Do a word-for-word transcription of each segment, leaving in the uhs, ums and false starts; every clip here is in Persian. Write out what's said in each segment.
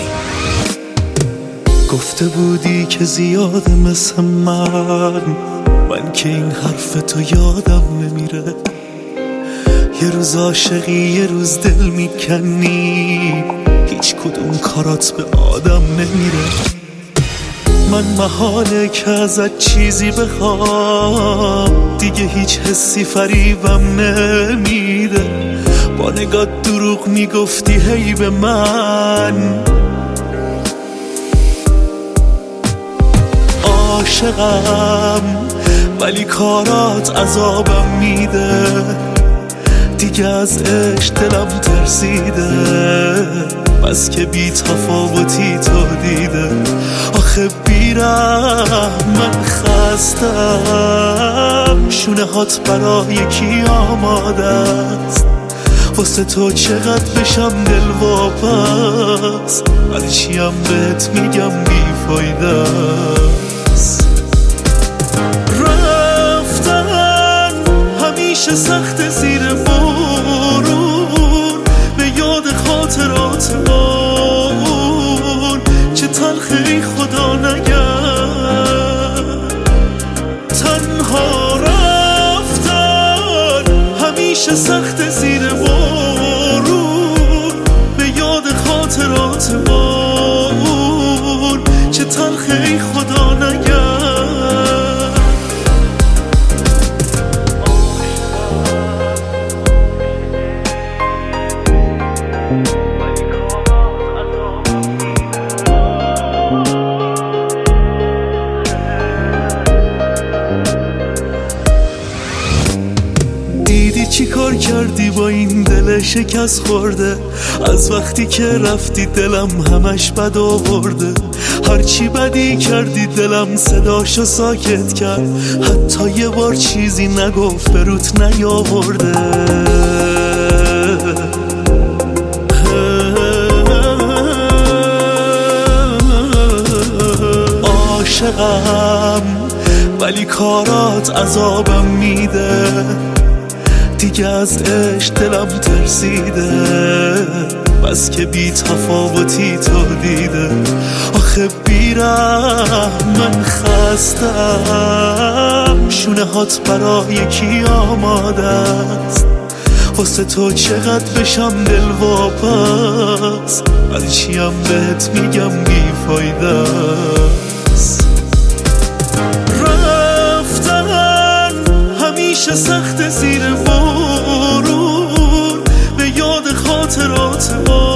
گفته بودی که زیاده مثل من، من که این حرف تو یادم نمیره. یه روز عاشقی یه روز دل میکنی، هیچ کدوم کارات به آدم نمیره. من محاله که ازت چیزی بخوام، دیگه هیچ حسی فریبم نمیده. با نگاه دروغ میگفتی هی به من، عاشقم ولی کارات عذابم میده. دیگه از عشق دلم ترسیده، بس که بی تفاوتی تو دیده. آخه بیرم من خستم، شونه هات برای کی آماده است؟ واسه تو چقدر بشم دلواپس، ولی چیم بهت میگم بیفایده است. رفتن همیشه سخت زیر بارون، به یاد خاطرات اون چه تلخی خدا نگرد. تنها رفتن همیشه سخت زیر بارون، به یاد خاطرات اون چه تلخی خدا نگرد. دیدی چی کار کردی با این دل شکست خورده؟ از وقتی که رفتی دلم همش بد آورده. هرچی بدی کردی دلم صداشو ساکت کرد، حتی یه بار چیزی نگفت به روت نیاورده. عاشقم ولی کارات عذابم میده. دیگه از عشق دلم ترسیده، بس که بی تفاوتی تو دیده. آخه بیرم من خستم، شونه هات برای کی آماده است؟ واسه تو چقدر بشم دلواپس، ولی چیم بهت میگم بیفایده است. رفتن همیشه سخت زیر بارون، به یاد خاطرات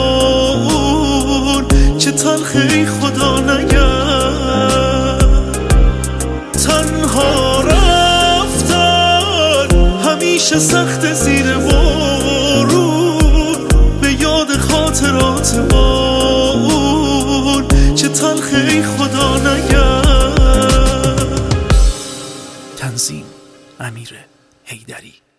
اون چه تلخی خدا نگرد. تنها رفتن همیشه سخت زیر بارون، به یاد خاطرات اون چه تلخی خدا نگرد. تنظیم امیر حیدری.